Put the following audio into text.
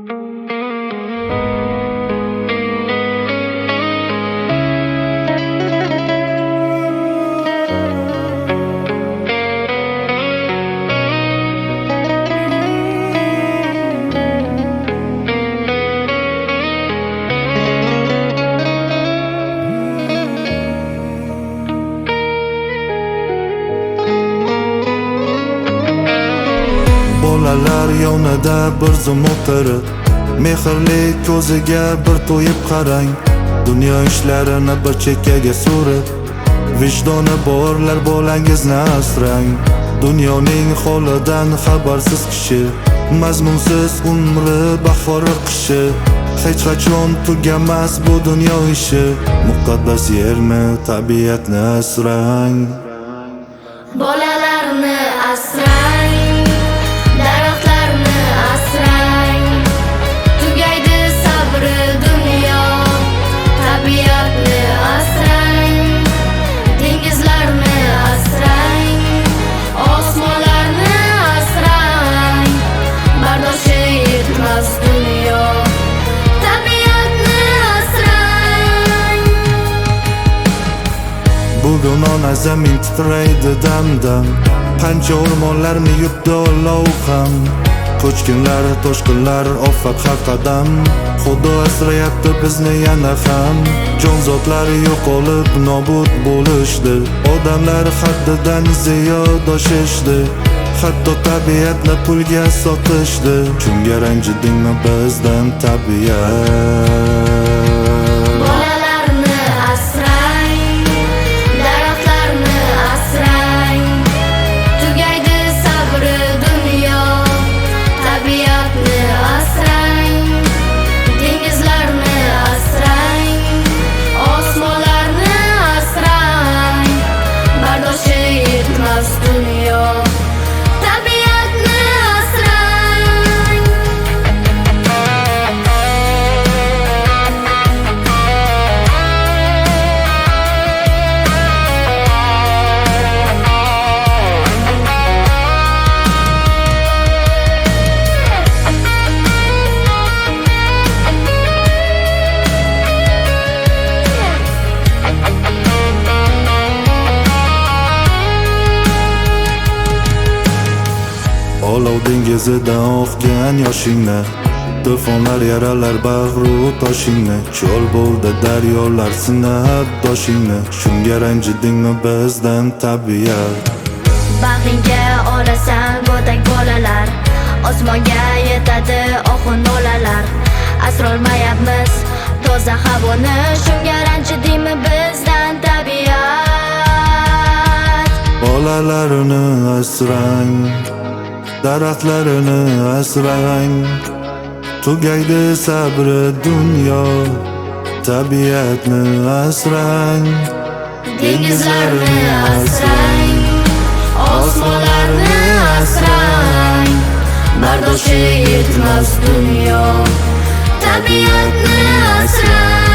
Bolalar yonida bir zum o'tirib, mehrli ko'ziga bir to'yib qarang. Dunyo ishlarini bir chekkaga surib, vijdoni borlar bolangizni asrang. Dunyoning holidan xabarsiz kishi, mazmunsiz umri bahori qishi. Hech qachon tugamas bu dunyo ishi. Muqaddas yerni, tabiatni asrang. Bolalarni asrang, daraxtlarni asrang. Tugaydi sabri dunyo, tabiatni asrang. Dengizlarni asrang, osmonlarni asrang. Bardoshi yetmas dunyo, tabiatni asrang. Bugun ona zamin titraydi dam-dam, qancha o'rmonlarni yutdi olov ham. Ko'chkinlar, toshqinlar ofat har qadam, Xudo asrayapti bizni yana ham. Jonzotlar yo'qolib nobud bo'lishdi, odamlar haddidan ziyod oshishdi. Hatto tabiatni pulga sotishdi. Shunga ranjidingmi bizdan tabiat? Bolalarni asrang, daraxtlarni asrang. Tugaydi sabri dunyo, tabiatni asrang. Dengizlarni asrang, osmonlarni asrang. Bardoshi yetmas dunyo, tabiatni asrang. Olov dengizidan oqgan yoshingni, to'fonlar yaralar bag'ru toshingni. Cho'l bo'ldi daryolar sinab doshingni. Shunga ranjidingmi bizdan tabiat? Bag'ringga olasan go'dak bolalar, osmonga yetadi ohu nolalar. Asrolmayapmiz toza havoni, shunga ranjidingmi bizdan tabiat? Bolalarni asrang, daraxtlarini asrang. Tugaydi sabri dunyo, tabiatni asrang. Dengizlarni asrang, osmonlarni asrang. Bardoshi yetmas dunyo, tabiatni asrang.